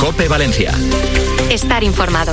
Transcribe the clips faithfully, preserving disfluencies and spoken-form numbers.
COPE Valencia. Estar informado.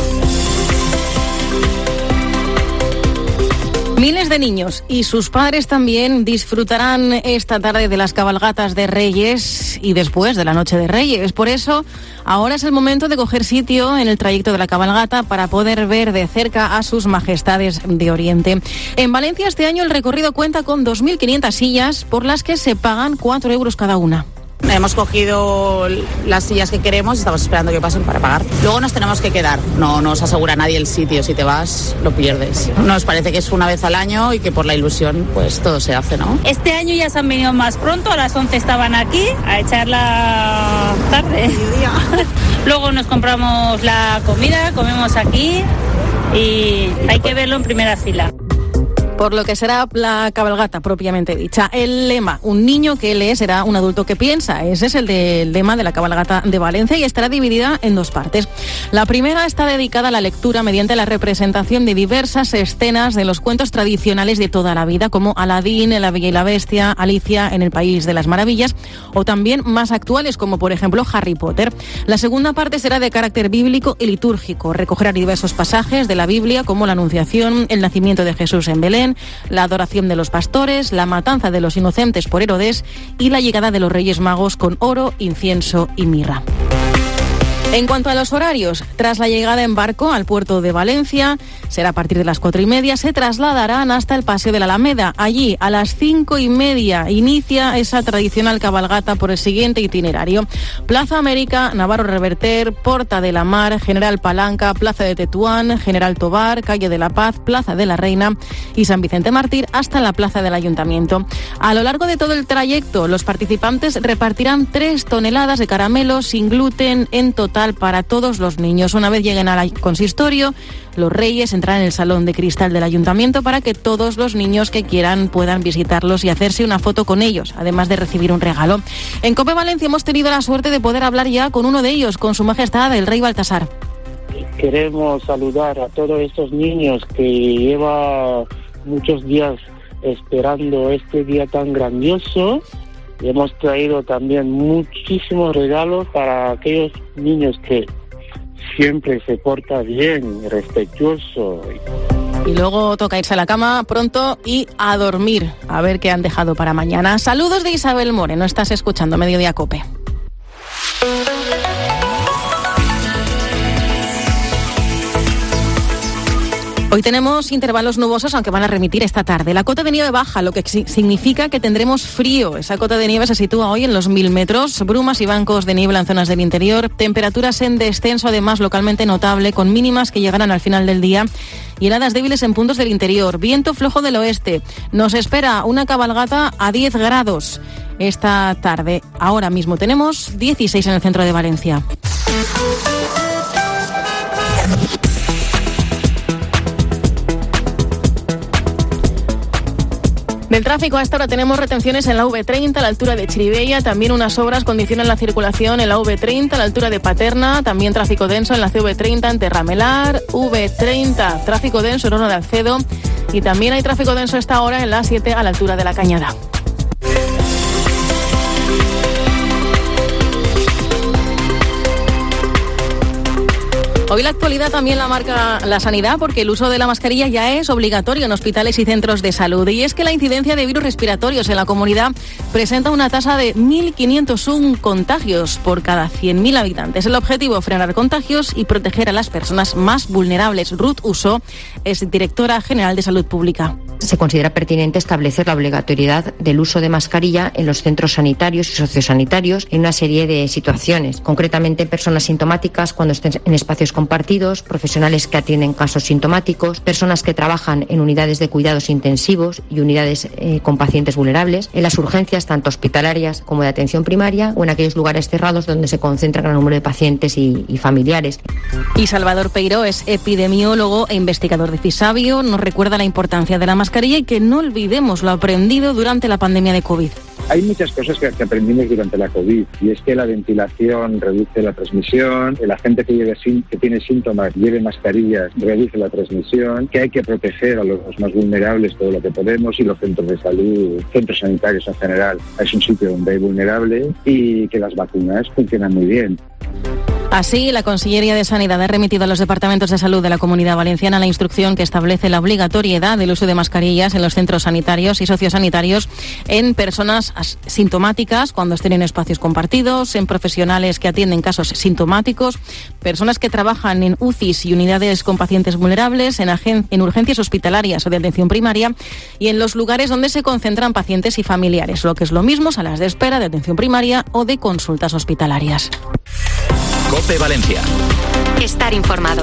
Miles de niños y sus padres también disfrutarán esta tarde de las cabalgatas de Reyes y después de la Noche de Reyes. Por eso, ahora es el momento de coger sitio en el trayecto de la cabalgata para poder ver de cerca a sus majestades de Oriente. En Valencia este año el recorrido cuenta con dos mil quinientas sillas por las que se pagan cuatro euros cada una. Hemos cogido las sillas que queremos y estamos esperando que pasen para pagar. Luego nos tenemos que quedar. No nos asegura nadie el sitio. Si te vas, lo pierdes. Nos parece que es una vez al año y que por la ilusión, pues todo se hace, ¿no? Este año ya se han venido más pronto. A las once estaban aquí a echar la tarde. Luego nos compramos la comida, comemos aquí y hay que verlo en primera fila. Por lo que será la cabalgata propiamente dicha. El lema, un niño que lee será un adulto que piensa. Ese es el, de, el lema de la cabalgata de Valencia y estará dividida en dos partes. La primera está dedicada a la lectura mediante la representación de diversas escenas de los cuentos tradicionales de toda la vida, como Aladín, La Bella y la Bestia, Alicia en el País de las Maravillas, o también más actuales, como por ejemplo Harry Potter. La segunda parte será de carácter bíblico y litúrgico. Recogerá diversos pasajes de la Biblia, como la Anunciación, el nacimiento de Jesús en Belén, la adoración de los pastores, la matanza de los inocentes por Herodes y la llegada de los Reyes Magos con oro, incienso y mirra. En cuanto a los horarios, tras la llegada en barco al puerto de Valencia, será a partir de las cuatro y media, se trasladarán hasta el Paseo de la Alameda. Allí, a las cinco y media, inicia esa tradicional cabalgata por el siguiente itinerario: Plaza América, Navarro Reverter, Porta de la Mar, General Palanca, Plaza de Tetuán, General Tobar, Calle de la Paz, Plaza de la Reina y San Vicente Mártir hasta la Plaza del Ayuntamiento. A lo largo de todo el trayecto, los participantes repartirán tres toneladas de caramelos sin gluten en total para todos los niños. Una vez lleguen al consistorio, los Reyes entrarán en el Salón de Cristal del Ayuntamiento para que todos los niños que quieran puedan visitarlos y hacerse una foto con ellos, además de recibir un regalo. En COPE Valencia hemos tenido la suerte de poder hablar ya con uno de ellos, con Su Majestad el Rey Baltasar. Queremos saludar a todos estos niños que llevan muchos días esperando este día tan grandioso. Y hemos traído también muchísimos regalos para aquellos niños que siempre se portan bien, respetuoso. Y luego toca irse a la cama pronto y a dormir, a ver qué han dejado para mañana. Saludos de Isabel Moreno, estás escuchando Mediodía COPE. Hoy tenemos intervalos nubosos, aunque van a remitir esta tarde. La cota de nieve baja, lo que significa que tendremos frío. Esa cota de nieve se sitúa hoy en los mil metros. Brumas y bancos de niebla en zonas del interior. Temperaturas en descenso, además localmente notable, con mínimas que llegarán al final del día. Y heladas débiles en puntos del interior. Viento flojo del oeste. Nos espera una cabalgata a diez grados esta tarde. Ahora mismo tenemos dieciséis en el centro de Valencia. Del tráfico a esta hora tenemos retenciones en la U V treinta a la altura de Chirivella, también unas obras condicionan la circulación en la U V treinta a la altura de Paterna, también tráfico denso en la C V treinta en Terramelar, U V treinta, tráfico denso en Horno de Alcedo y también hay tráfico denso a esta hora en la A siete a la altura de La Cañada. Hoy la actualidad también la marca la sanidad, porque el uso de la mascarilla ya es obligatorio en hospitales y centros de salud. Y es que la incidencia de virus respiratorios en la comunidad presenta una tasa de mil quinientos uno contagios por cada cien mil habitantes. El objetivo, frenar contagios y proteger a las personas más vulnerables. Ruth Usó es directora general de Salud Pública. Se considera pertinente establecer la obligatoriedad del uso de mascarilla en los centros sanitarios y sociosanitarios en una serie de situaciones, concretamente personas sintomáticas cuando estén en espacios compartidos, profesionales que atienden casos sintomáticos, personas que trabajan en unidades de cuidados intensivos y unidades eh, con pacientes vulnerables, en las urgencias tanto hospitalarias como de atención primaria o en aquellos lugares cerrados donde se concentra gran número de pacientes y, y familiares. Y Salvador Peiró es epidemiólogo e investigador de Fisabio, nos recuerda la importancia de la mascarilla y que no olvidemos lo aprendido durante la pandemia de COVID. Hay muchas cosas que, que aprendimos durante la COVID y es que la ventilación reduce la transmisión, la gente que, lleve, que tiene síntomas lleve mascarillas reduce la transmisión, que hay que proteger a los más vulnerables todo lo que podemos y los centros de salud, centros sanitarios en general, es un sitio donde hay vulnerables y que las vacunas funcionan muy bien. Así, la Consellería de Sanidad ha remitido a los departamentos de salud de la Comunidad Valenciana la instrucción que establece la obligatoriedad del uso de mascarillas en los centros sanitarios y sociosanitarios en personas sintomáticas cuando estén en espacios compartidos, en profesionales que atienden casos sintomáticos, personas que trabajan en U C Is y unidades con pacientes vulnerables, en, agen- en urgencias hospitalarias o de atención primaria y en los lugares donde se concentran pacientes y familiares, lo que es lo mismo, salas de espera, de atención primaria o de consultas hospitalarias. COPE Valencia. Estar informado.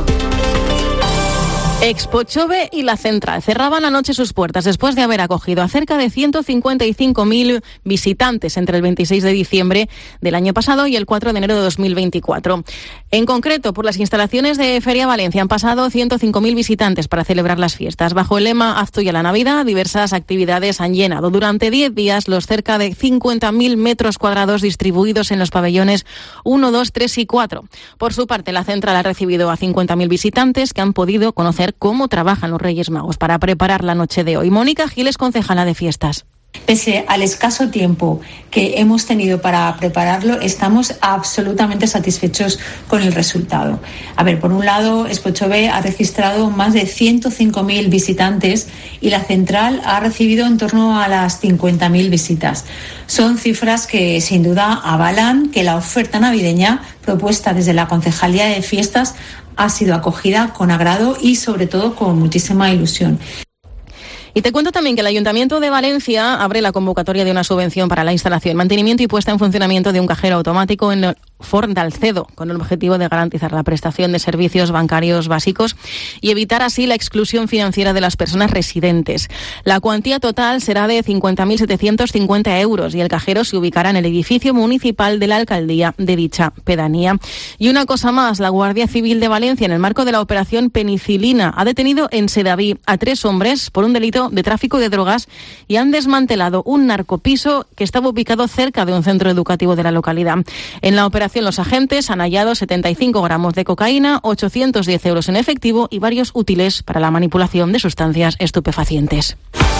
Expo Chove y la Central cerraban anoche sus puertas después de haber acogido a cerca de ciento cincuenta y cinco mil visitantes entre el veintiséis de diciembre del año pasado y el cuatro de enero de dos mil veinticuatro. En concreto, por las instalaciones de Feria Valencia han pasado ciento cinco mil visitantes para celebrar las fiestas. Bajo el lema Haz tuya la Navidad, diversas actividades han llenado durante diez días los cerca de cincuenta mil metros cuadrados distribuidos en los pabellones uno, dos, tres y cuatro. Por su parte, la Central ha recibido a cincuenta mil visitantes que han podido conocer cómo trabajan los Reyes Magos para preparar la noche de hoy. Mónica Giles, concejala de fiestas. Pese al escaso tiempo que hemos tenido para prepararlo, estamos absolutamente satisfechos con el resultado. A ver, por un lado, Expo Chove ha registrado más de ciento cinco mil visitantes y la Central ha recibido en torno a las cincuenta mil visitas. Son cifras que sin duda avalan que la oferta navideña propuesta desde la Concejalía de Fiestas ha sido acogida con agrado y sobre todo con muchísima ilusión. Y te cuento también que el Ayuntamiento de Valencia abre la convocatoria de una subvención para la instalación, mantenimiento y puesta en funcionamiento de un cajero automático en el Forn de Alcedo, con el objetivo de garantizar la prestación de servicios bancarios básicos y evitar así la exclusión financiera de las personas residentes. La cuantía total será de cincuenta mil setecientos cincuenta euros y el cajero se ubicará en el edificio municipal de la alcaldía de dicha pedanía. Y una cosa más, la Guardia Civil de Valencia, en el marco de la operación Penicilina, ha detenido en Sedaví a tres hombres por un delito de tráfico de drogas y han desmantelado un narcopiso que estaba ubicado cerca de un centro educativo de la localidad. En la operación los agentes han hallado setenta y cinco gramos de cocaína, ochocientos diez euros en efectivo y varios útiles para la manipulación de sustancias estupefacientes.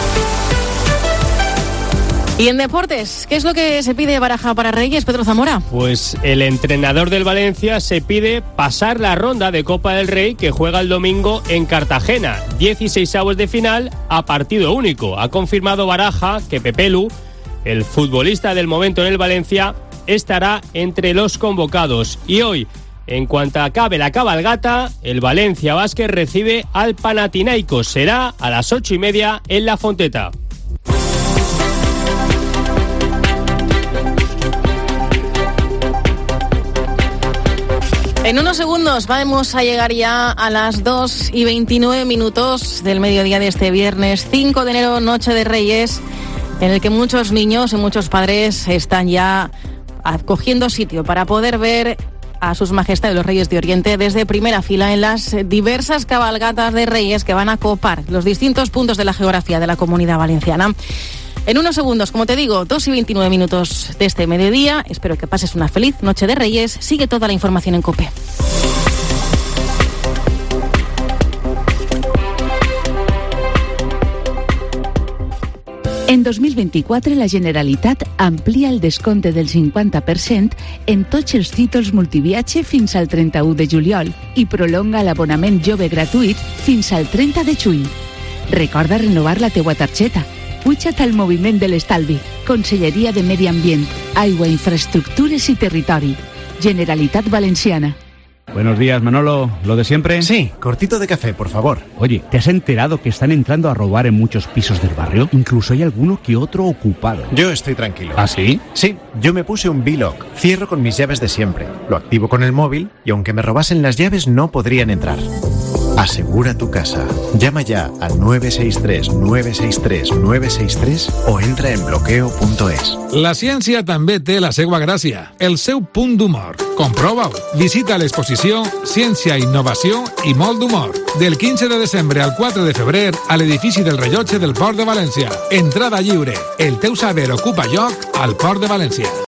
Y en deportes, ¿qué es lo que se pide Baraja para Reyes, Pedro Zamora? Pues el entrenador del Valencia se pide pasar la ronda de Copa del Rey que juega el domingo en Cartagena. dieciseisavos de final a partido único. Ha confirmado Baraja que Pepelu, el futbolista del momento en el Valencia, estará entre los convocados. Y hoy, en cuanto acabe la cabalgata, el Valencia Basket recibe al Panathinaikos. Será a las ocho y media en La Fonteta. En unos segundos vamos a llegar ya a las dos y veintinueve minutos del mediodía de este viernes cinco de enero, Noche de Reyes, en el que muchos niños y muchos padres están ya cogiendo sitio para poder ver a sus majestades los Reyes de Oriente desde primera fila en las diversas cabalgatas de Reyes que van a copar los distintos puntos de la geografía de la Comunidad Valenciana. En unos segundos, como te digo, dos y veintinueve minutos de este mediodía. Espero que pases una feliz Noche de Reyes. Sigue toda la información en COPE. En dos mil vint-i-quatre, la Generalitat amplia el descompte del cinquanta per cent en tots els títols multiviatge fins al trenta-u de juliol i prolonga l'abonament jove gratuït fins al trenta de juny. Recorda renovar la teua targeta. Puja't al moviment de l'estalvi. Conselleria de Medi Ambient, Aigua, Infraestructures y Territori. Generalitat Valenciana. Buenos días, Manolo. ¿Lo de siempre? Sí, cortito de café, por favor. Oye, ¿te has enterado que están entrando a robar en muchos pisos del barrio? Incluso hay alguno que otro ocupado. Yo estoy tranquilo. ¿Ah, sí? Sí, yo me puse un B-Lock. Cierro con mis llaves de siempre. Lo activo con el móvil y aunque me robasen las llaves no podrían entrar. Asegura tu casa. Llama ya al nueve seis tres, nueve seis tres, nueve seis tres o entra en bloqueo punto es. La ciència també té la seva gràcia, el seu punt d'humor. Comprova-ho. Visita l'exposició Ciència, Innovació i Molt d'Humor del quinze de desembre al quatre de febrer a l'edifici del Rellotge del Port de València. Entrada lliure. El teu saber ocupa lloc al Port de València.